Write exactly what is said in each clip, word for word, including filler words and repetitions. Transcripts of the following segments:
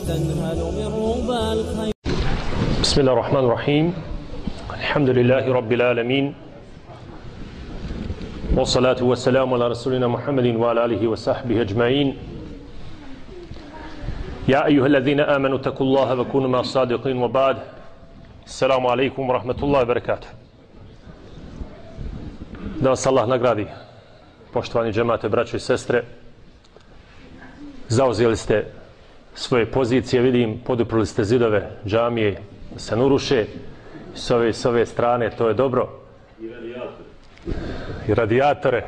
وتنهل من ربى الخير. بسم الله الرحمن الرحيم. الحمد لله رب العالمين والصلاة والسلام على رسولنا محمد وعلى آله وصحبه أجمعين. يا أيها الذين آمنوا اتقوا الله وكونوا مع الصادقين وبعد. السلام عليكم ورحمة الله وبركاته. Da vas Allah nagradi, poštovani džemate, braćo i sestre. Zauzeli ste svoje pozicije, vidim, poduprli ste zidove džamije, se nuruše s ove, s ove strane, to je dobro. I radijatore. I radijatore.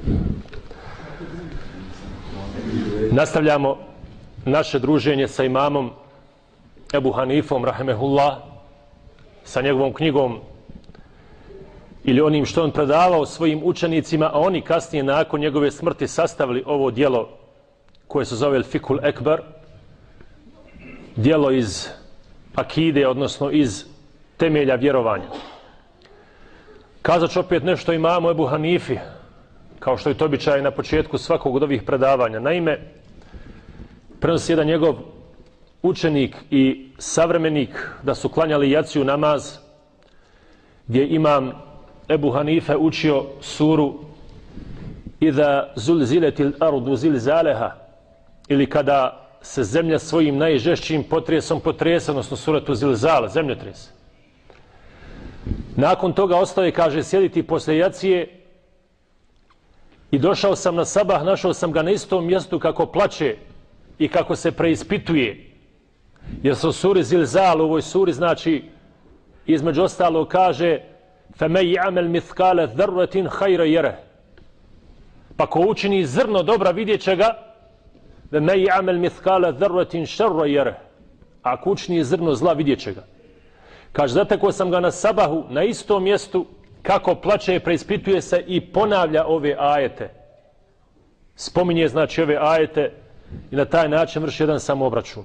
Nastavljamo naše druženje sa imamom Ebu Hanifom, rahimehullah, sa njegovom knjigom ili onim što on predavao svojim učenicima, a oni kasnije nakon njegove smrti sastavili ovo djelo koje se zove Fikul Ekber, djelo iz akide, odnosno iz temelja vjerovanja. Kazat ću opet nešto imamu Ebu Hanifi, kao što je to običaj na početku svakog od ovih predavanja. Naime, prenosi jedan njegov učenik i savremenik da su klanjali jaciju namaz, gdje imam Ebu Hanife učio suru Iza zulziletil ardu zilzaleha, ili kada se zemlja svojim najžešćim potresom potresa, odnosno suratu Zilzal, zemljotres. Nakon toga ostaje, kaže, sjediti poslije jacije i došao sam na sabah, našao sam ga na istom mjestu kako plače i kako se preispituje. Jer se u suri Zilzal, u ovoj suri, znači, između ostalog kaže فَمَنْ يَعْمَلْ مِثْقَالَ ذَرَّةٍ خَيْرًا يَرَهُ. Pa ko učini zrno dobra, vidjet će ga. وَمَنْ يَعْمَلْ مِثْقَالَ ذَرَّةٍ شَرًّا يَرَهُ. Ako učini zrno zla, vidjet će ga. Kaže, zatekao sam ga na sabahu, na istom mjestu, kako plače, preispituje se i ponavlja ove ajete. Spominje, znači, ove ajete i na taj način vrši jedan samoobračun.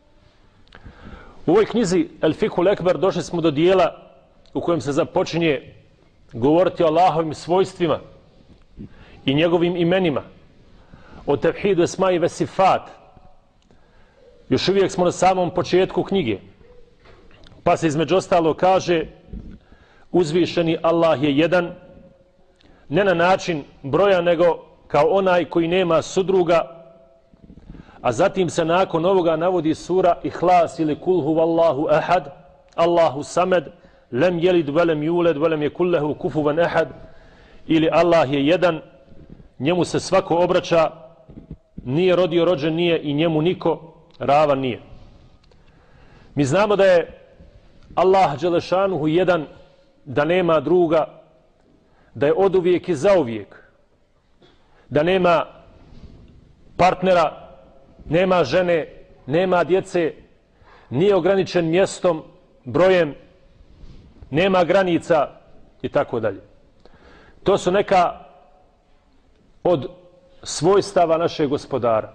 U ovoj knjizi El Fikul Ekber došli smo do dijela u kojem se započinje govoriti o Allahovim svojstvima i njegovim imenima, o tevhidu esma'i ve sifat. Još uvijek smo na samom početku knjige, pa se između ostalo kaže uzvišeni Allah je jedan, ne na način broja, nego kao onaj koji nema sudruga. A zatim se nakon ovoga navodi sura Ihlas ili Kul huvallahu ahad, Allahu samed, lem jelid velem juled velem je kullehu kufuvan ahad, ili Allah je jedan, njemu se svako obraća, nije rodio, rođen nije i njemu niko ravan nije. Mi znamo da je Allah dželešanuhu jedan, da nema druga, da je oduvijek i zauvijek, da nema partnera, nema žene, nema djece, nije ograničen mjestom, brojem, nema granica i tako dalje. To su neka od svojstava našeg gospodara.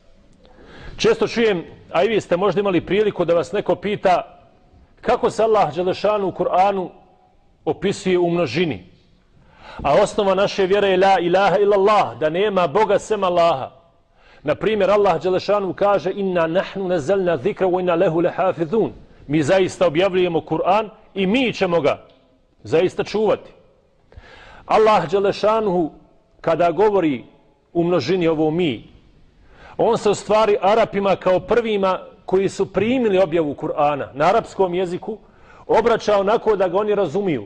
Često čujem, a i vi ste možda imali priliku da vas neko pita kako se Allah dželešanu u Kur'anu opisuje u množini. A osnova naše vjere je la ilaha illallah, da nema Boga sem Allaha. Na primjer, Allah dželešanu kaže inna nahnu nazelna zikra wa inna lehu lehafizun. Mi zaista objavljujemo Kur'an i mi ćemo ga zaista čuvati. Allah dželešanu kada govori u množini ovo mi, on se u stvari Arapima kao prvima koji su primili objavu Kur'ana na arapskom jeziku obraća onako da ga oni razumiju.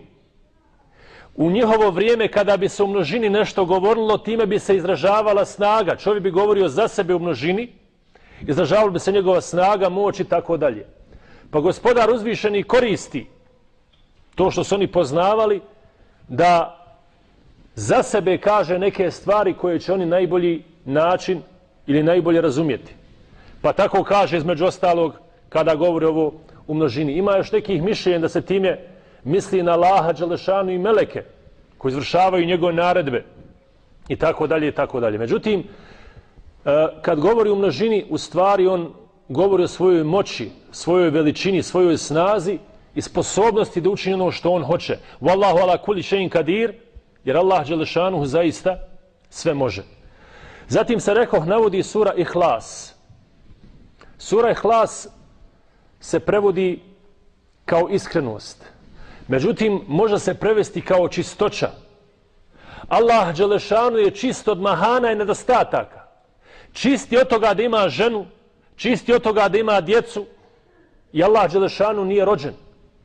U njihovo vrijeme kada bi se u množini nešto govorilo, time bi se izražavala snaga. Čovjek bi govorio za sebe u množini, izražavala bi se njegova snaga, moć i tako dalje. Pa gospodar uzvišeni koristi to što su oni poznavali da za sebe kaže neke stvari koje će oni najbolji način ili najbolje razumjeti. Pa tako kaže između ostalog kada govori ovo u množini. Ima još nekih mišljenja da se time misli na Allaha dželešanu i meleke koji izvršavaju njegove naredbe i tako dalje i tako dalje. Međutim, kad govori u množini, u stvari on govori o svojoj moći, svojoj veličini, svojoj snazi i sposobnosti da učini ono što on hoće. Wallahu ala kulli shay'in kadir, jer Allah dželešanu zaista sve može. Zatim se rekoh navodi sura Ihlas. Sura Ihlas se prevodi kao iskrenost. Međutim, može se prevesti kao čistoća. Allah dželešanu je čist od mahana i nedostataka. Čisti od toga da ima ženu, čisti od toga da ima djecu i Allah dželešanu nije rođen.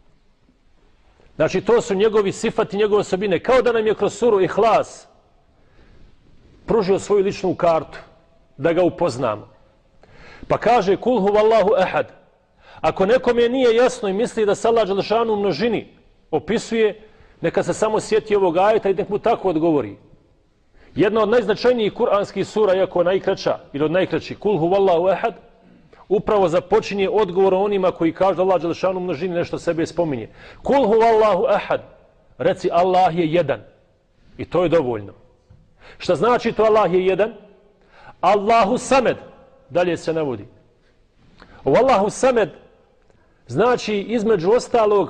Znači, to su njegovi sifati, njegove osobine. Kao da nam je kroz suru Ihlas pružio svoju ličnu kartu, da ga upoznamo. Pa kaže, kul huvallahu ehad. Ako nekome nije jasno i misli da se Allah dželešanu u množini opisuje, neka se samo sjeti ovog ajeta i nek mu tako odgovori. Jedna od najznačajnijih kuranskih sura, iako najkraća ili od najkraćih, kul huvallahu ehad, upravo započinje odgovor onima koji kažu da Allah dželešanu u množini nešto sebe spominje. Kul huvallahu ehad, reci Allah je jedan. I to je dovoljno. Šta znači to Allah je jedan? Allahu samed, dalje se navodi. O Allahu samed znači između ostalog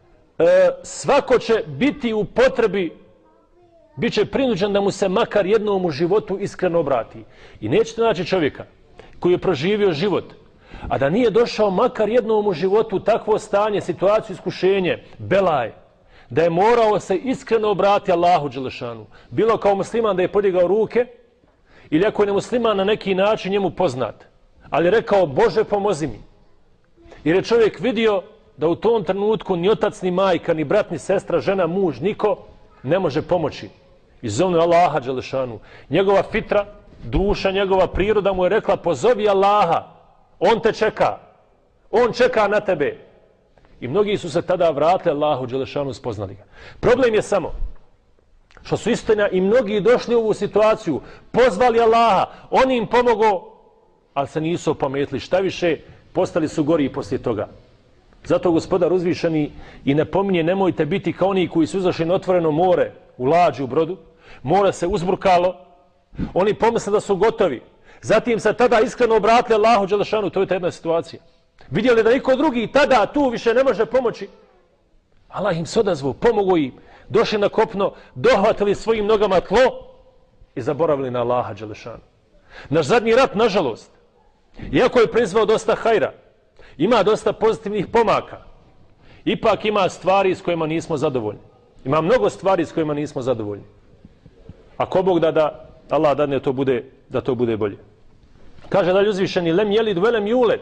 e, svako će biti u potrebi, bit će prinuđen da mu se makar jednom u životu iskreno obrati. I nećete naći čovjeka koji je proživio život, a da nije došao makar jednom u životu takvo stanje, situaciju, iskušenje, belaj, da je morao se iskreno obrati Allahu dželešanu. Bilo kao musliman da je podigao ruke, ili ako je nemusliman na neki način njemu poznat, ali rekao Bože pomozi mi. Jer je čovjek vidio da u tom trenutku ni otac, ni majka, ni brat, ni sestra, žena, muž, niko ne može pomoći. I zovnu Allaha dželešanu. Njegova fitra, duša, njegova priroda mu je rekla pozovi Allaha, on te čeka, on čeka na tebe. I mnogi su se tada vratili Allahu dželešanu, spoznali ga. Problem je samo što su istina i mnogi došli u ovu situaciju, pozvali Allaha, on im pomogao, ali se nisu opametili. Šta više, postali su gori poslije toga. Zato Gospodar uzvišeni i ne pominje, nemojte biti kao oni koji su izašli na otvoreno more, u lađi, u brodu. More se uzburkalo, oni pomisle da su gotovi. Zatim se tada iskreno obratili Allahu dželešanu, to je ta jedna situacija. Vidjeli da niko drugi tada tu više ne može pomoći. Allah im se odazvao, pomogao im, došli na kopno, dohvatili svojim nogama tlo i zaboravili na Allaha dželešanu. Naš zadnji rat, nažalost, iako je prizvao dosta hajra, ima dosta pozitivnih pomaka, ipak ima stvari s kojima nismo zadovoljni. Ima mnogo stvari s kojima nismo zadovoljni. Ako Bog da da, Allah dadne to bude, da to bude bolje. Kaže dalje uzvišeni, lem jelid velem juled.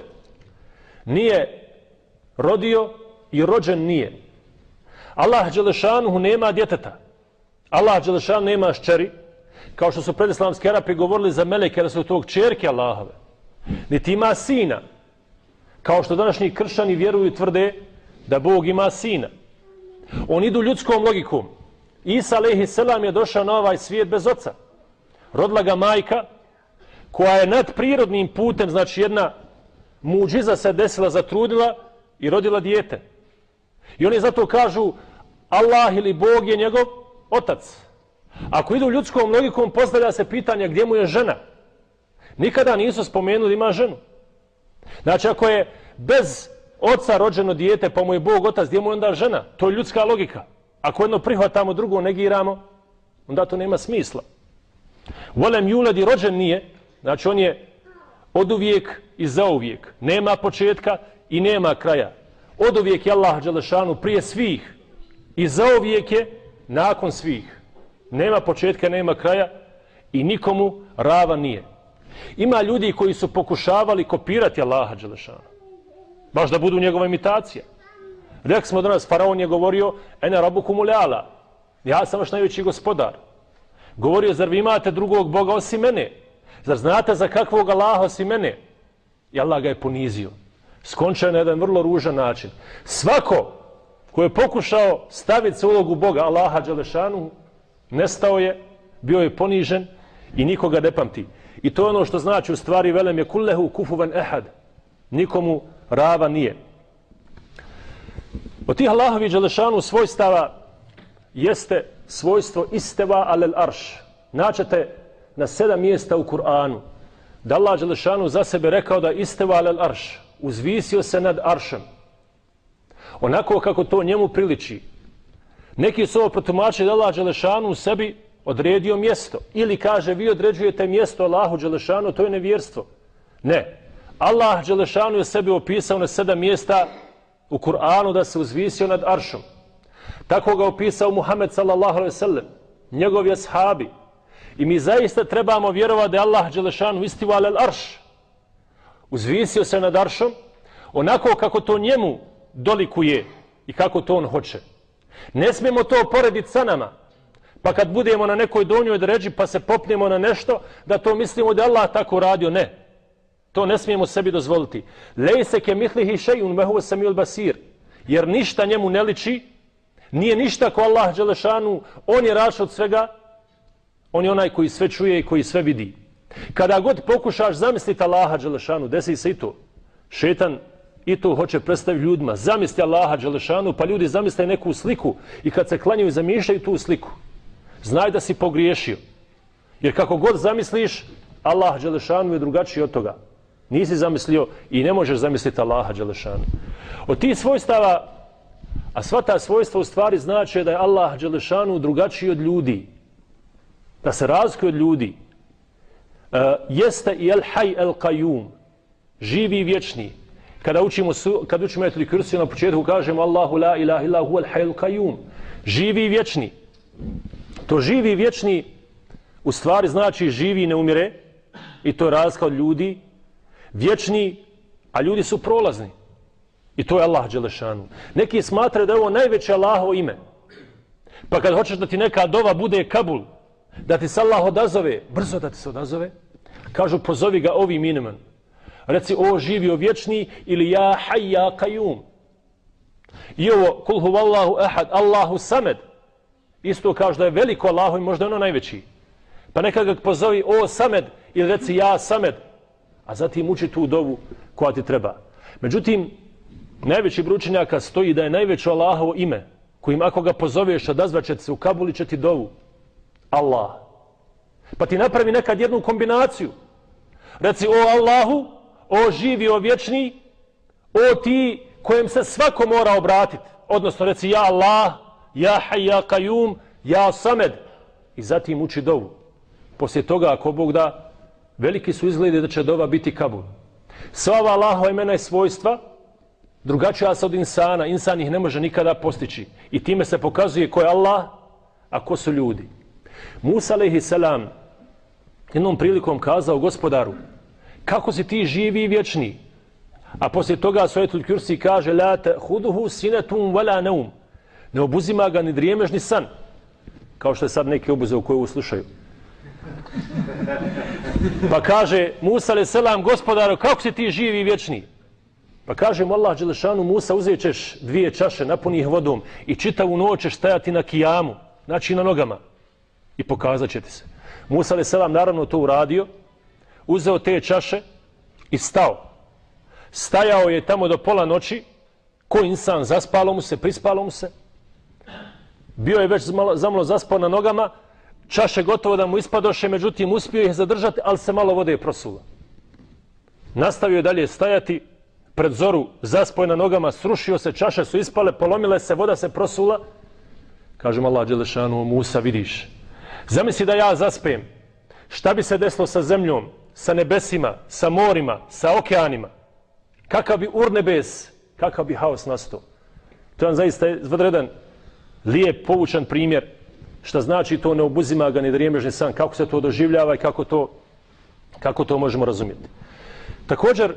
Nije rodio i rođen nije. Allah dželešanuhu nema djeteta. Allah dželešanu nema ščeri, kao što su predislamski Arapi govorili za meleke, da su tog čerke Allahove. Niti ima sina, kao što današnji kršćani vjeruju i tvrde da Bog ima sina. Oni idu ljudskom logikom. Isa alejhi selam je došao na ovaj svijet bez oca. Rodila ga majka koja je nad prirodnim putem, znači jedna muđiza se desila, zatrudila i rodila dijete. I oni zato kažu Allah ili Bog je njegov otac. Ako idu ljudskom logikom, postavlja se pitanje gdje mu je žena. Nikada nisu spomenuli ima ženu. Znači ako je bez oca rođeno dijete, pa mu je Bog otac, gdje mu je onda žena? To je ljudska logika. Ako jedno prihvatamo, drugo negiramo, onda to nema smisla. Volem juledi rođen nije, znači on je oduvijek i zauvijek. Nema početka i nema kraja. Oduvijek je Allah dželešanu prije svih i zauvijek je nakon svih. Nema početka, nema kraja i nikomu ravan nije. Ima ljudi koji su pokušavali kopirati Allaha dželešanu, baš da budu njegova imitacija. Rekli smo danas, faraon je govorio ene rabukumul a'la, ja sam vaš najveći gospodar. Govorio, zar vi imate drugog Boga osim mene? Zar znate za kakvog Allaha osim mene? I Allah ga je ponizio. Skončao je na jedan vrlo ružan način. Svako ko je pokušao staviti se u ulogu Boga, Allaha dželešanu, nestao je, bio je ponižen i nikoga ne pamti. I to je ono što znači u stvari velem je kullehu kufuvan ehad. Nikomu rava nije. Od tih Allahovi dželešanu svojstava jeste svojstvo isteva alel arš. Naćete na sedam mjesta u Kur'anu da Allah dželešanu za sebe rekao da isteva alel arš. Uzvisio se nad aršem. Onako kako to njemu priliči. Neki su ovo protumačili da Allah dželešanu u sebi odredio mjesto. Ili kaže vi određujete mjesto Allahu dželešanu, to je nevjerstvo. Ne. Allah Đelešanu je sebi opisao na sedam mjesta u Kur'anu da se uzvisio nad aršom. Tako ga opisao Muhammed sallallahu alejhi ve sellem, njegovi ashabi. I mi zaista trebamo vjerovati da je Allah Đelešanu istiva alel arš. Uzvisio se nad aršom onako kako to njemu dolikuje i kako to on hoće. Ne smijemo to porediti sa nama. Pa kad budemo na nekoj donjoj dređi pa se popnemo na nešto, da to mislimo da je Allah tako radio. Ne. To ne smijemo sebi dozvoliti. Lejse ke mitlihi šejun ve huve samiul basir. Jer ništa njemu ne liči, nije ništa ko Allah Đelešanu, on je raš od svega, on je onaj koji sve čuje i koji sve vidi. Kada god pokušaš zamisliti Allaha Đelešanu, desi se i to. Šetan i to hoće predstaviti ljudima. Zamisli Allaha Đelešanu, pa ljudi zamisle neku sliku i kad se klanjaju zamišljaju tu sliku. Znaj da si pogriješio. Jer kako god zamisliš, Allah Đelešanu je drugačiji od toga. Nisi zamislio i ne možeš zamisliti Allaha Đelešanu. Od tih svojstava, a sva ta svojstva u stvari znači da je Allah Đelešanu drugačiji od ljudi. Da se razlikuje od ljudi. Uh, jeste i el haj el kajum. Živi i vječni. Kada učimo, kada učimo Ajetul Kursiju na početku kažemo Allahu la ilaha illa huvel hayyul qayyum. Živi i vječni. To živi i vječni u stvari znači živi i ne umire. I to je razlika od ljudi. Vječni, a ljudi su prolazni. I to je Allah Đelešanu. Neki smatraju da je ovo najveće Allahovo ime. Pa kad hoćeš da ti neka dova bude kabul, da ti se Allah odazove, brzo da ti se odazove, kažu pozovi ga ovim imenom. Reci o živi, o vječni ili ja haj, ja kajum. I ovo kul huvallahu ahad, Allahu samed. Isto kažu da je veliko Allahu i možda ono najveći. Pa nekad ga pozovi o samed ili reci ja samed. A zatim uči tu dovu koja ti treba. Međutim, najveći broj učenjaka stoji da je najveće Allahovo ime, kojim ako ga pozoveš odazvaće se u Kabuli će ti dovu. Allah. Pa ti napravi nekad jednu kombinaciju. Reci o Allahu, o živi, o vječni, o ti kojem se svako mora obratiti. Odnosno reci ja Allah, ja haj, ja kajum, ja samed. I zatim uči dovu. Poslije toga, ako Bog da, veliki su izgledi da će dova biti kabul. Sva ova Allahova imena i svojstva drugačija se od insana. Insan ih ne može nikada postići. I time se pokazuje ko je Allah, a ko su ljudi. Musa alejhi selam jednom prilikom kazao gospodaru, kako si ti živi i vječni? A poslije toga u Ajetul Kursi kaže la ta'khuduhu sinatun wala naum. Ne obuzima ga ni drijemež ni san. Kao što je sad neki obuzeo koji ovo slušaju. Pa kaže Musa alejhi selam gospodaru, kako si ti živi i vječni? Pa kaže mu Allah dželešanu, Musa, uzet ćeš dvije čaše, napuni ih vodom i čitavu noć ćeš stajati na kijamu, znači na nogama. I pokazat će ti se. Musa alejhi selam naravno to uradio, uzeo te čaše i stao. Stajao je tamo do pola noći, ko insan, zaspalo mu se, prispalo mu se. Bio je već zamalo zaspao na nogama, čaše gotovo da mu ispadoše, međutim uspio ih zadržati, ali se malo vode prosula. Nastavio je dalje stajati, pred zoru zaspao je na nogama, srušio se, čaše su ispale, polomile se, voda se prosula. Kažem Allah dželešanu, Musa, vidiš, zamisli da ja zaspem, šta bi se desilo sa zemljom, sa nebesima, sa morima, sa okeanima? Kakav bi urnebes, kakav bi haos nastao? To je zaista izvanredan, lijep, povučan primjer šta znači to ne obuzima ga ni drijemežni san, kako se to doživljava i kako to, kako to možemo razumjeti. Također,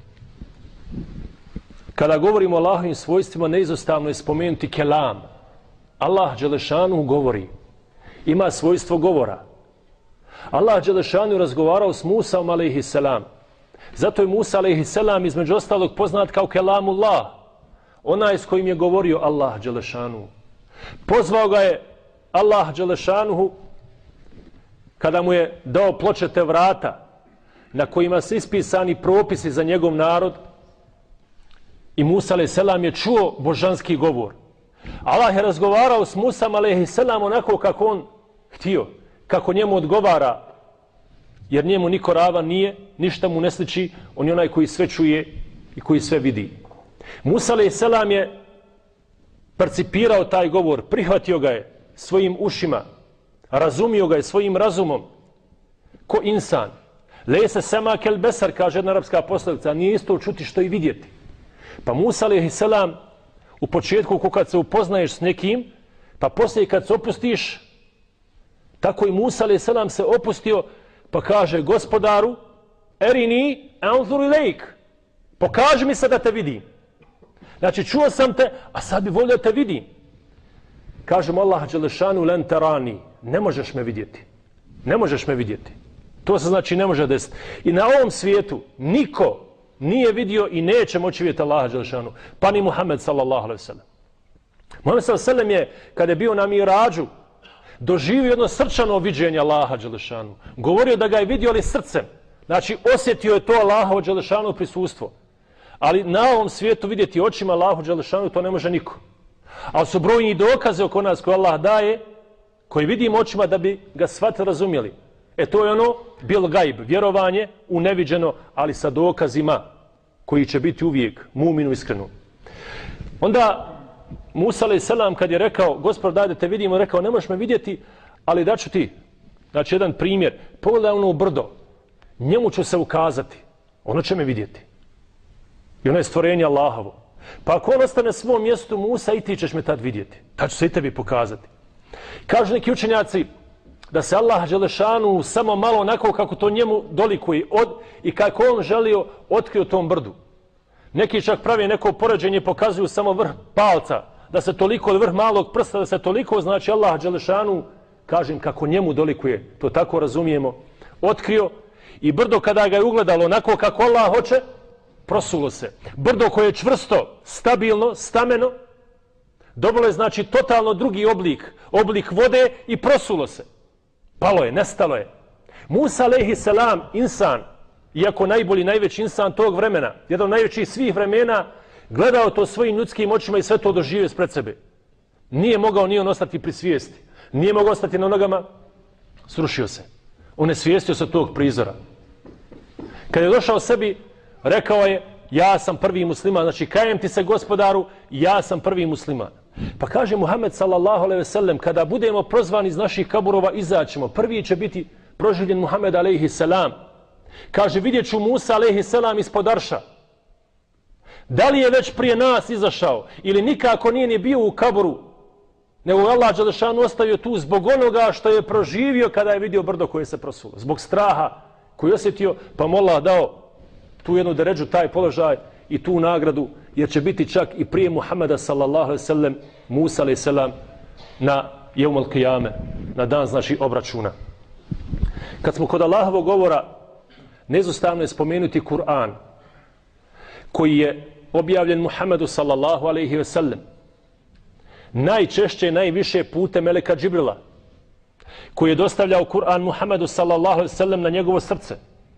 kada govorimo o Allahovim svojstvima, neizostavno je spomenuti kelam. Allah dželešanu govori, ima svojstvo govora. Allah dželešanu razgovarao s Musaom alejhi selam. Zato je Musa alejhi selam između ostalog poznat kao kelamullah, onaj s kojim je govorio Allah dželešanu. Pozvao ga je Allah dželešanuhu kada mu je dao pločete vrata na kojima su ispisani propisi za njegov narod i Musa alejhi selam je čuo božanski govor. Allah je razgovarao s Musom alejhi selam onako kako on htio, kako njemu odgovara, jer njemu niko ravan nije, ništa mu ne sliči, on je onaj koji sve čuje i koji sve vidi. Musa alejhi selam je percipirao taj govor, prihvatio ga je svojim ušima, razumio ga je svojim razumom, ko insan. Lejse sema kel besar, kaže jedna arapska poslovica, nije isto čuti što i vidjeti. Pa Musa alejhi selam u početku kad se upoznaješ s nekim, pa poslije kad se opustiš, tako i Musa alejhi selam se opustio, pa kaže gospodaru, erini anzur ilejk, pokaži mi se da te vidim. Znači čuo sam te, a sad bi volio da te vidim. Kaže mu Allah dželešanu len terani, ne možeš me vidjeti. Ne možeš me vidjeti. To se znači ne može desiti. I na ovom svijetu niko nije vidio i neće moći vidjeti Allaha dželešanu, pa ni Muhammed sallallahu alejhi ve sellem. Muhammed sallallahu alejhi ve sellem je, kada je bio na Mirađu, doživio jedno srčano viđenje Allaha dželešanu. Govorio da ga je vidio ali srcem. Znači osjetio je to Allahovo dželešanu prisustvo. Ali na ovom svijetu vidjeti očima Allahu dželešanu to ne može niko. Ali su brojni dokaze oko nas koje Allah daje, koji vidimo očima da bi ga shvatili, razumjeli. E to je ono bil gajb, vjerovanje u neviđeno, ali sa dokazima koji će biti uvijek muminu iskreno. Onda Musa alejhi selam kad je rekao, Gospod daj da te vidimo, rekao ne možeš me vidjeti, ali daću ti. Znači jedan primjer, pogledaj ono u brdo, njemu ću se ukazati, ono će me vidjeti. I ono je stvorenje Allahovo. Pa ako on ostane svom mjestu Musa, i ti ćeš me tad vidjeti. Tad ću se i tebi pokazati. Kažu neki učenjaci da se Allah dželešanu samo malo onako kako to njemu dolikuje od, i kako on želio otkrio tom brdu. Neki čak pravi neko poređenje i pokazuju samo vrh palca, da se toliko, vrh malog prsta, da se toliko, znači Allah dželešanu, kažem kako njemu dolikuje, to tako razumijemo, otkrio i brdo kada ga je ugledalo onako kako Allah hoće, prosulo se. Brdo koje je čvrsto, stabilno, stameno, dobilo je znači totalno drugi oblik, oblik vode i prosulo se. Palo je, nestalo je. Musa alejhi selam, insan, iako najbolji, najveći insan tog vremena, jedan od najvećih svih vremena, gledao to svojim ljudskim očima i sve to doživio ispred sebe. Nije mogao ni on ostati pri svijesti. Nije mogao ostati na nogama, srušio se. Onesvijestio se tog prizora. Kad je došao sebi, rekao je, ja sam prvi musliman, znači kajem ti se gospodaru, ja sam prvi musliman. Pa kaže Muhammed sallallahu alejhi ve sellem, kada budemo prozvani iz naših kaburova, izaćemo. Prvi će biti proživljen Muhammed alejhi selam. Kaže, vidjet ću Musa alejhi selam ispod arša. Da li je već prije nas izašao ili nikako nije ni bio u kaburu, nego Allah dželešanu ostavio tu zbog onoga što je proživio kada je vidio brdo koje se prosulo. Zbog straha koji je osjetio, pa mu Allah dao tu jednu deređu, taj položaj i tu nagradu, jer će biti čak i prije Muhammeda sallallahu alejhi ve sellem, Musa alejhi selam na jevmul qiyame, na dan znači obračuna. Kad smo kod Allahovog govora, neizostavno je spomenuti Kur'an, koji je objavljen Muhammedu sallallahu alejhi ve sellem. Najčešće, najviše putem meleka Džibrila, koji je dostavljao Kur'an Muhammedu sallallahu alejhi ve sellem na njegovo srce.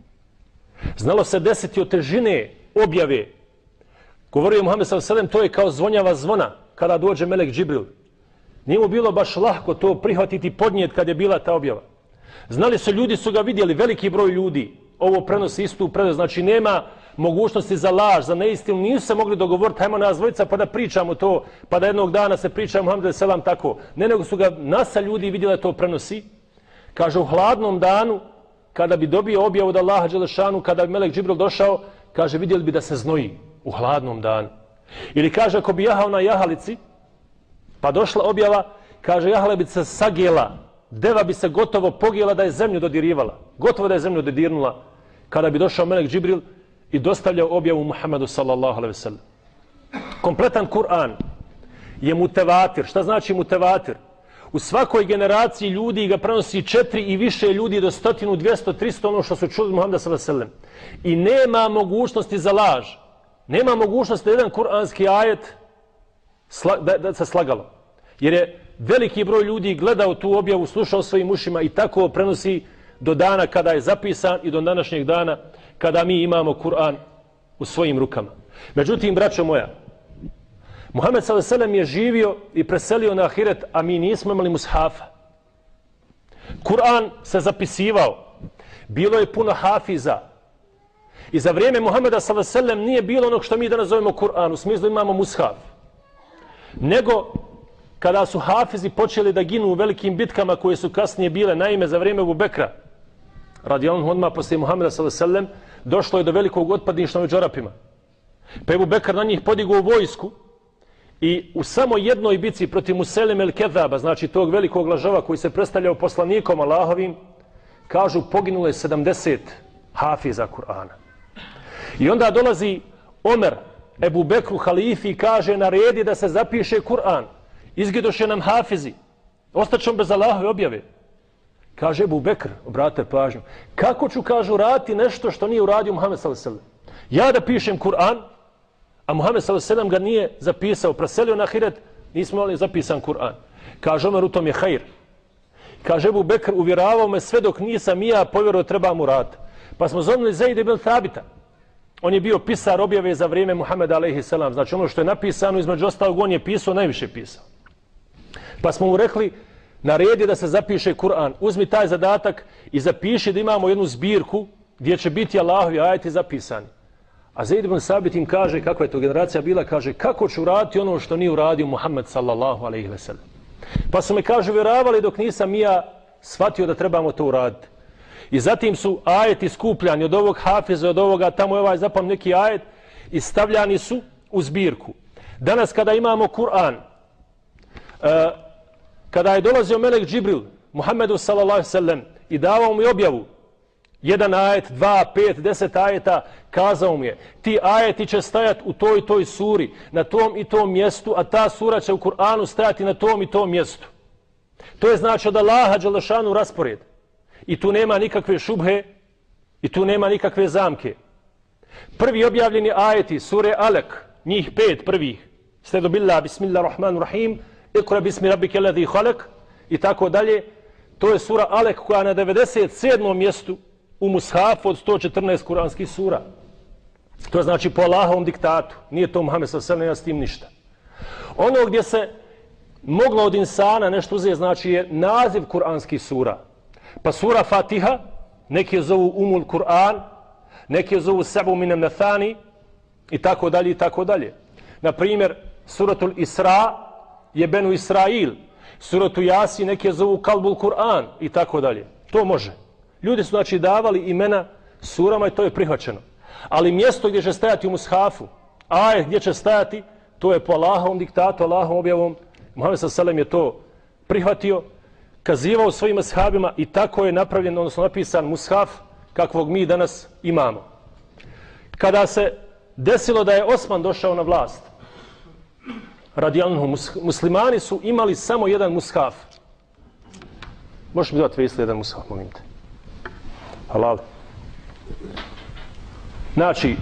Znalo se desiti od težine objave. Govorio je Muhammed sallallahu alejhi ve sellem, to je kao zvonjava zvona kada dođe melek Džibril. Nije mu bilo baš lahko to prihvatiti i podnijeti kad je bila ta objava. Znali su, ljudi su ga vidjeli, veliki broj ljudi. Ovo prenosi istu predaju, znači nema mogućnosti za laž, za neistinu, nisu se mogli dogovoriti, hajmo nas dvojica pa da pričamo to, pa da jednog dana se priča Muhammed alejhi selam tako. Ne, nego su ga masa ljudi vidjeli da to prenosi. Kaže, u hladnom danu, kada bi dobio objavu od Allaha dželešanu, kada bi melek Džibril došao, kaže, vidjeli bi da se znoji u hladnom danu. Ili kaže, ako bi jahao na jahalici, pa došla objava, kaže, jahala bi se sagela, deva bi se gotovo pogijela da je zemlju dodirivala, gotovo da je zemlju dodirnula, kada bi došao melek Džibril i dostavljao objavu Muhammedu sallallahu alejhi ve sellem. Kompletan Kur'an je mutevatir. Šta znači mutevatir? U svakoj generaciji ljudi ga prenosi četiri i više ljudi do stotinu, dvjesto, tristo, ono što su čuli Muhammeda sallallahu alejhi ve sellem. I nema mogućnosti za laž. Nema mogućnosti da jedan kuranski ajet da, da se slagalo. Jer je veliki broj ljudi gledao tu objavu, slušao svojim ušima i tako prenosi do dana kada je zapisan i do današnjeg dana kada mi imamo Kur'an u svojim rukama. Međutim, braćo moja, Muhammed sallallahu alejhi ve sellem je živio i preselio na ahiret, a mi nismo imali mushafa. Kur'an se zapisivao. Bilo je puno hafiza. I za vrijeme Muhammeda sallallahu alejhi ve sellem nije bilo onog što mi danas zovemo Kur'an, u smislu imamo mushaf. Nego, kada su hafizi počeli da ginu u velikim bitkama koje su kasnije bile, naime za vrijeme Ebu Bekra, radijallahu odmah poslije Muhameda sallallahu alejhi ve sellem, došlo je do velikog otpadništva među Arapima. Pa Ebu Bekr na njih podigao vojsku i u samo jednoj bici protiv Muselem el Kezaba, znači tog velikog lažova koji se predstavljao poslanikom Allahovim, kažu poginulo je sedamdeset hafiza Kur'ana. I onda dolazi Omer Ebu Bekru halifi i kaže naredi da se zapiše Kur'an. Izgidoše nam hafizi. Ostaćemo bez Allahove objave. Kaže Ebu Bekr, obratite pažnju, kako ću, kažu, raditi nešto što nije uradio Muhammed sallallahu alejhi ve sellem? Ja da pišem Kur'an, a Muhammed sallallahu alejhi ve sellem ga nije zapisao, preselio na ahiret, nismo imali zapisan Kur'an. Kaže Omer, u tom je hajr. Kaže Ebu Bekr, uvjeravao me sve dok nisam i ja povjerovao treba mu raditi. Pa smo zovnili Zaid ibn Thabita. On je bio pisar objave za vrijeme Muhameda alejhi selam. Znači ono što je napisano, između ostalog, on je pisao, najviše pisao. Pa smo mu rekli, naredi da se zapiše Kur'an. Uzmi taj zadatak i zapiši da imamo jednu zbirku gdje će biti Allahovi ajeti zapisani. A Zaid ibn Thabit im kaže, kakva je to generacija bila, kaže, kako ću raditi ono što nije uradio Muhammed sallallahu alejhi ve sellem. Pa su me, kaže, vjeravali dok nisam i ja shvatio da trebamo to uraditi. I zatim su ajeti skupljani od ovog hafiza, od ovoga, tamo je ovaj zapam neki ajet, i stavljani su u zbirku. Danas kada imamo Kur'an, uh, kada je dolazio melek Džibril, Muhammedu sallallahu alejhi ve sellem, i davao mu objavu, jedan ajet, dva, pet, deset ajeta, kazao mu je, ti ajeti će stajati u toj i toj suri, na tom i tom mjestu, a ta sura će u Kur'anu stajati na tom i tom mjestu. To je znači od Allaha dželešanu raspored. I tu nema nikakve šubhe, i tu nema nikakve zamke. Prvi objavljeni ajeti sure Alek, njih pet prvih, stedu billah, bismillahirrahmanirrahim, ikra bismi rabbike ladhi khalaq, i tako dalje, to je sura Alek koja je na devedeset sedmom mjestu u mushafu od sto četrnaest kuranskih sura. To je znači po Allahovom diktatu. Nije to Muhammed sallallahu alejhi ve sellem, s tim ništa. Ono gdje se moglo od insana nešto uzeti, znači je naziv kuranskih sura. Pa sura Fatiha, neki je zovu Umul Kur'an, neki je zovu Sabu minem Nathani, i tako dalje, i tako dalje. Naprimjer, suratul Isra je Benu Israil, suratu Jasi neki je zovu Kalbul Kur'an, i tako dalje. To može. Ljudi su znači davali imena surama i to je prihvaćeno. Ali mjesto gdje će stajati u mushafu, ajet gdje će stajati, to je po Allahovom diktatu, Allahovom objavom. Muhammed sallallahu alejhi ve sellem je to prihvatio, kazivao svojim ashabima i tako je napravljen, odnosno napisan mushaf kakvog mi danas imamo. Kada se desilo da je Osman došao na vlast, radijallahu, muslimani su imali samo jedan mushaf. Možeš mi dati Vesli jedan mushaf, molim te. Halal. Znači,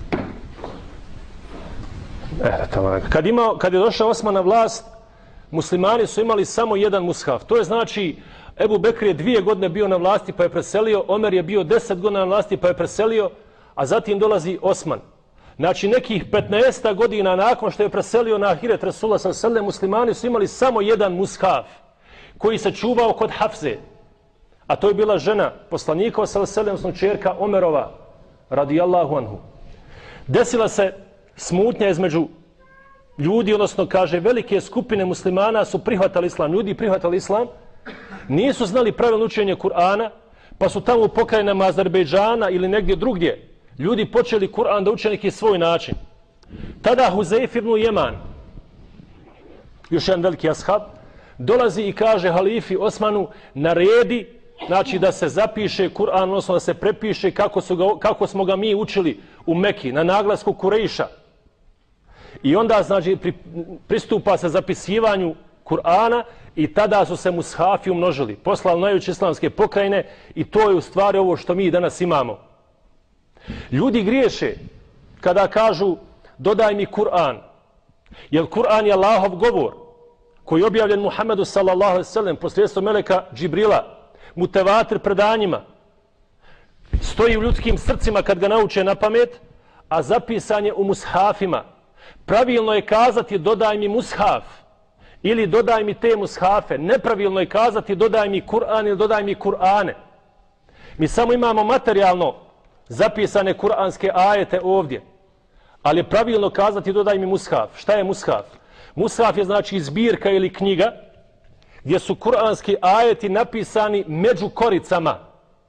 kad, imao, kad je došao Osman na vlast, muslimani su imali samo jedan mushaf. To je znači, Ebu Bekr je dvije godine bio na vlasti pa je preselio, Omer je bio deset godina na vlasti pa je preselio, a zatim dolazi Osman. Znači nekih petnaest godina nakon što je preselio na ahiret Rasula sallallahu alejhi ve sellem, muslimani su imali samo jedan mushaf koji se čuvao kod Hafze. A to je bila žena poslanika sallallahu alejhi ve sellem, odnosno ćerka Omerova radijallahu anhu. Desila se smutnja između ljudi, odnosno kaže velike skupine muslimana su prihvatali islam. Ljudi prihvatali islam, nisu znali pravilno učenje Kur'ana, pa su tamo u pokrajinama Azerbejdžana ili negdje drugdje ljudi počeli Kur'an da uče neki svoj način. Tada Huzeyf ibn Jeman, još jedan veliki ashab, dolazi i kaže halifi Osmanu, naredi, znači da se zapiše Kur'an, odnosno da se prepiše kako, su ga, kako smo ga mi učili u Meki, na naglasku Kurejša. I onda znači pri, pristupa se zapisivanju Kur'ana i tada su se mushafi umnožili. Poslali najveće islamske pokrajine i to je u stvari ovo što mi danas imamo. Ljudi griješe kada kažu dodaj mi Kur'an. Jer Kur'an je Allahov govor koji je objavljen Muhammedu sallallahu alejhi ve sellem posredstvom meleka Džibrila, mutevatir predanjima. Stoji u ljudskim srcima kad ga nauče na pamet, a zapisan je u mushafima. Pravilno je kazati dodaj mi mushaf ili dodaj mi te mushafe. Nepravilno je kazati dodaj mi Kur'an ili dodaj mi Kur'ane. Mi samo imamo materijalno zapisane kuranske ajete ovdje. Ali je pravilno kazati dodaj mi mushaf. Šta je mushaf? Mushaf je znači zbirka ili knjiga gdje su kuranski ajeti napisani među koricama.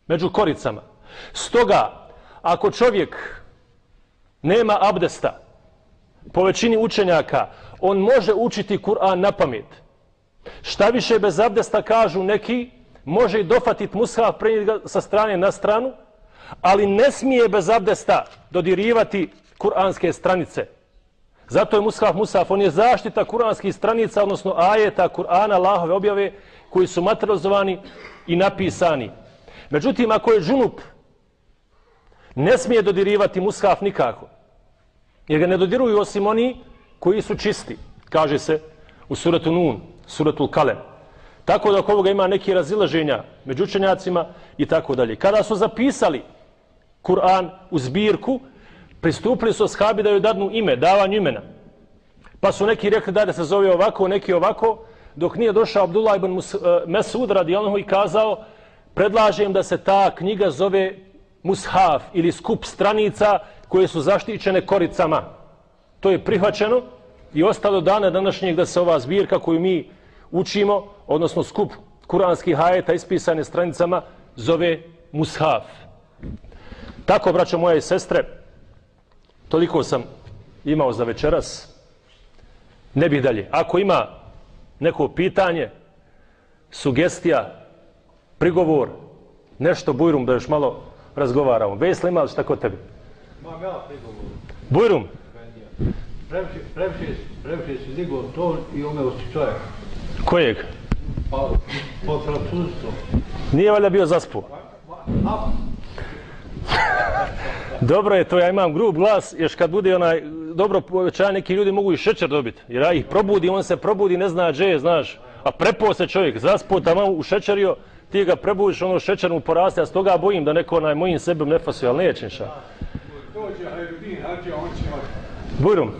među koricama. Stoga, ako čovjek nema abdesta, po većini učenjaka, on može učiti Kur'an na pamet. Šta više, bez abdesta, kažu neki, može i dofatiti mushaf, prenijeti ga sa strane na stranu, ali ne smije bez abdesta dodirivati kuranske stranice. Zato je mushaf mushaf, on je zaštita kuranskih stranica, odnosno ajeta Kur'ana, Allahove objave, koji su materializovani i napisani. Međutim, ako je džunup, ne smije dodirivati mushaf nikako, jer ga ne dodiruju osim oni koji su čisti, kaže se u suratu Nun, suratu Kalem. Tako da oko ovoga ima neki razilaženja među učenjacima i tako dalje. Kada su zapisali Kur'an u zbirku, pristupili su ashabi da joj dadnu ime, davanju imena. Pa su neki rekli da se zove ovako, neki ovako, dok nije došao Abdullah ibn Mesud radijallahu i kazao, predlažem da se ta knjiga zove mushaf ili skup stranica koje su zaštićene koricama. To je prihvaćeno i ostalo dana današnjeg da se ova zbirka koju mi učimo, odnosno skup kuranskih ajeta ispisane stranicama, zove mushaf. Tako, braćo moje i sestre, toliko sam imao za večeras. Ne bih dalje. Ako ima neko pitanje, sugestija, prigovor, nešto, Bujrum, da još malo razgovaramo. Vesla, ima li šta kod tebi? Imam ja prigovor. Bujrum? Previše, previše, previše si digao ton i umeo si čovjek. Kojeg? Pa, po francuskom. Nije valjda bio zaspuo? A, Dobro je to, ja imam grub glas, još kad bude onaj dobro povećanje, neki ljudi mogu i šećer dobiti. Jer ja ih probudi, on se probudi, ne zna dže, znaš. A prepo se čovjek, zaspuo tamo ušećerio, ti ga prebudiš, ono šećer mu poraste, a s toga bojim da neko onaj mojim sebem ne fasuje, ali neće inša. dođe Hajrudin, hađe, on će imati. Bujrum.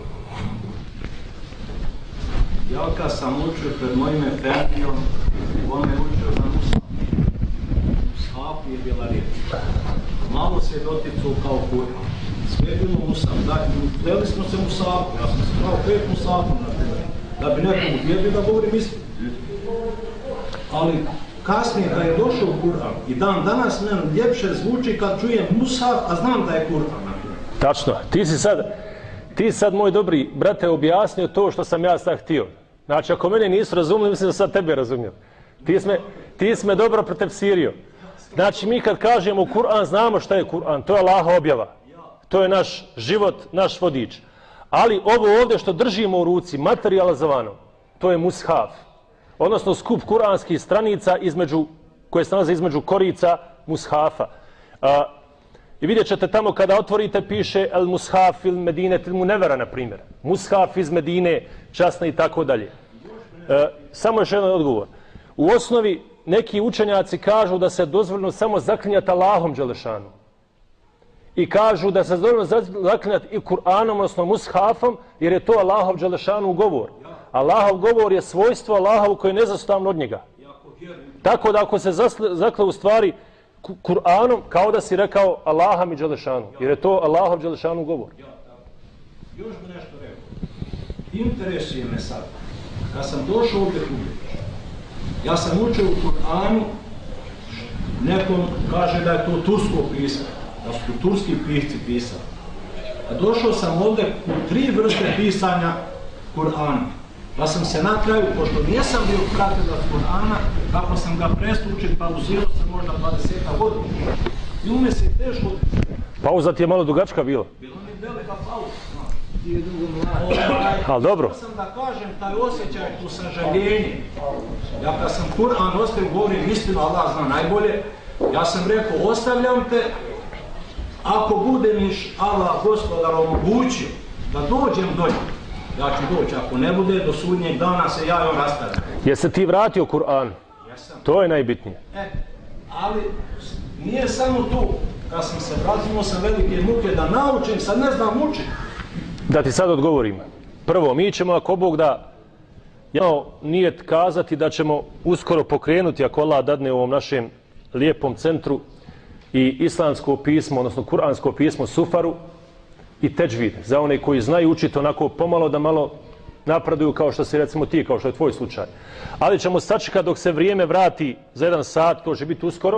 Ja kad sam učio pred mojim efendijom, on me učio na Mushaf. Mushaf je bila riječ. Malo se je doticao kao Kur'an. Sve je bilo Mushaf. Dakle, htjeli smo se Mushafu. Ja sam se pravo pet Mushafu na tebe. Da bi nekom uvijedio da govorim istinu. Ali kasnije kad je došao Kur'an i dan danas meni ljepše zvuči kad čujem Mushaf, a znam da je Kur'an na tebe. Tačno. Ti si sad, ti sad, moj dobri brate, objasnio to što sam ja sad htio. Znači, ako mene nisu razumili, mislim da sad tebe razumio. Ti sme, ti sme dobro pretefsirio. Znači, mi kad kažemo Kur'an, znamo šta je Kur'an. To je Allahova objava. To je naš život, naš vodič. Ali ovo ovdje što držimo u ruci, materializovano, to je mushaf. Odnosno skup kuranskih stranica između, koje se nalaze između korica mushafa. A, I vidjet ćete tamo kada otvorite piše El Mushaf il Medine il Munevera, na primjer. Mushaf iz Medine, časna i tako dalje. E, samo još jedan odgovor. U osnovi neki učenjaci kažu da se dozvoljeno samo zaklinjati Allahom Đelešanu. I kažu da se dozvoljeno zaklinjati i Kur'anom, odnosno Mushafom, jer je to Allahov Đelešanu govor. Allahov govor je svojstvo Allahov koje je nezastavno od njega. Tako da ako se zakle u stvari Kur'anom, kao da si rekao Allaha mi Đelešanu, jer je to Allahov Đelešanu govor. Još bi nešto rekao. Interesuje me sad, kad sam došao ovdje uvijek, ja sam učio u Kur'anu, nekom kaže da je to tursko pismo, da su to turski pisci pisali. A došao sam ovdje u tri vrste pisanja Kur'ana. Pa sam se na kraju, pošto nisam bio pratilac Kur'ana, kako sam ga prestao učiti, pauzirao sam možda dvadeset godina. I ume se teško... Pauza ti je malo dugačka bila. Bila mi je velika pauza, znaš. Ti je dugo mladi. Ali dobro. Ja sam da kažem taj osjećaj, tu sažaljenje. Ja kad sam Kur'an ostavio, govorim istinu, Allah zna najbolje. Ja sam rekao, ostavljam te, ako bude mi Allah gospodar omogućio da dođem do njega, ja ću doći, ako ne bude, do sudnjeg dana se ja i on rastavim. Jesi ti vratio Kur'an? Jesam. To je najbitnije. E, ali nije samo tu. Kad sam se vratio sam velike muke da naučim, sad ne znam učiti. Da ti sad odgovorim. Prvo, mi ćemo, ako Bog da, ja nijet kazati da ćemo uskoro pokrenuti, ako Allah dadne u ovom našem lijepom centru, i islamsko pismo, odnosno kuransko pismo Sufaru i Teđvid, za one koji znaju učiti onako pomalo da malo napreduju kao što si recimo ti, kao što je tvoj slučaj. Ali ćemo sačekati dok se vrijeme vrati za jedan sat, to će biti uskoro,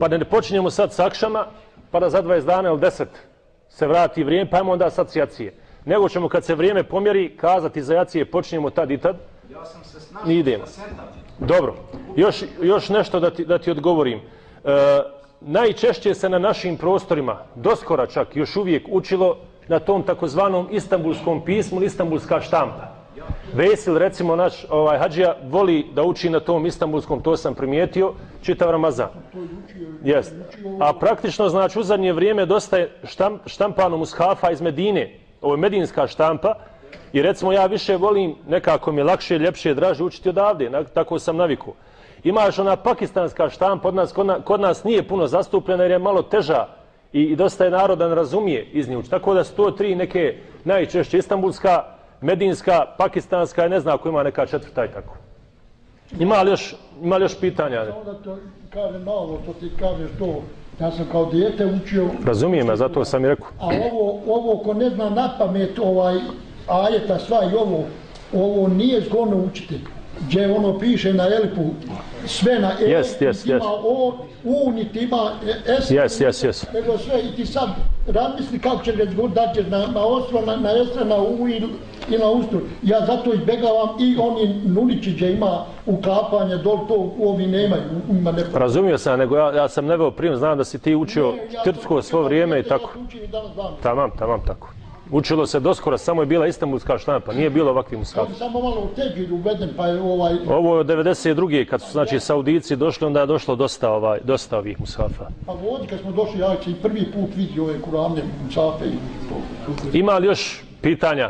Pa da ne počinjemo sad s akšama, pa da za dvadeset dana ili deset se vrati vrijeme, pa imamo onda sad s jacije. Nego ćemo kad se vrijeme pomjeri, kazati za jacije počinjemo tad i tad. Ja sam se I idemo. Dobro, još, još nešto da ti, da ti odgovorim. E, najčešće se na našim prostorima, doskora čak, još uvijek učilo na tom takozvanom istambulskom pismu, istambulska štampa. Vesil, recimo, naš ovaj, Hadžija voli da uči na tom istambulskom, to sam primijetio, čitav Ramazan. Jest. A praktično, znači, u zadnje vrijeme dosta je štamp, štampano mushafa iz Medine, ovo je medinska štampa, i recimo ja više volim, nekako mi je lakše, ljepše, draže učiti odavde, na, tako sam naviku. Imaš ona pakistanska štampa, od nas, kod, na, kod nas nije puno zastupljena jer je malo teža i, i dosta je naroda ne razumije iz nje. Tako da su to tri neke najčešće, istambulska, medinska, pakistanska i ne znam ako ima neka četvrta i tako. Ima li još, ima li još pitanja? Samo da to kažem na ovo, to ti kažeš to, ja sam kao dijete učio... Razumijem, ja zato sam i rekao. A ovo, ovo ko ne zna na pamet ovaj ajeta sva i ovo, ovo nije zgodno učiti. Gdje ono piše na elipu, sve na e, yes, yes, ima yes. o, u, niti ima es, yes, yes, yes. nego sve i ti sad razmisli kako će reći da ćeš na, na ostro, na, na estre, na u i, i na ustru. Ja zato izbjegavam i oni nulići gdje ima uklapanje, dol to ovi nemaju, ima neko. Razumio sam, nego ja, ja sam neveo prijem, znam da si ti učio Trpsko svo vrijeme i tako. Tamam, tamam, tako. Učilo se doskora, samo je bila istambulska štampa, nije bilo ovakvih mushafa. Samo malo u teđir uveden, pa je ovaj... Ovo je od devedeset druge kad su, znači, Saudici došli, onda je došlo dosta, ovaj, dosta ovih mushafa. Pa ovdje kad smo došli, ja i prvi put vidio ove kuramne mushafe i to. Ima li još pitanja?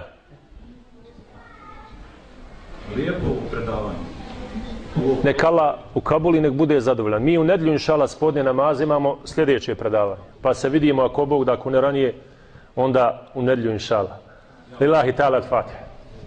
Lijepo predavanje. Nek Allah u Kabuli nek bude zadovoljan. Mi u nedjelju, inšala, spodnje namaze imamo sljedeće predavanje. Pa se vidimo ako Bog da, ako ne ranije, onda u nedjelju, inšala. Lillahi ta'ala al-Fatiha.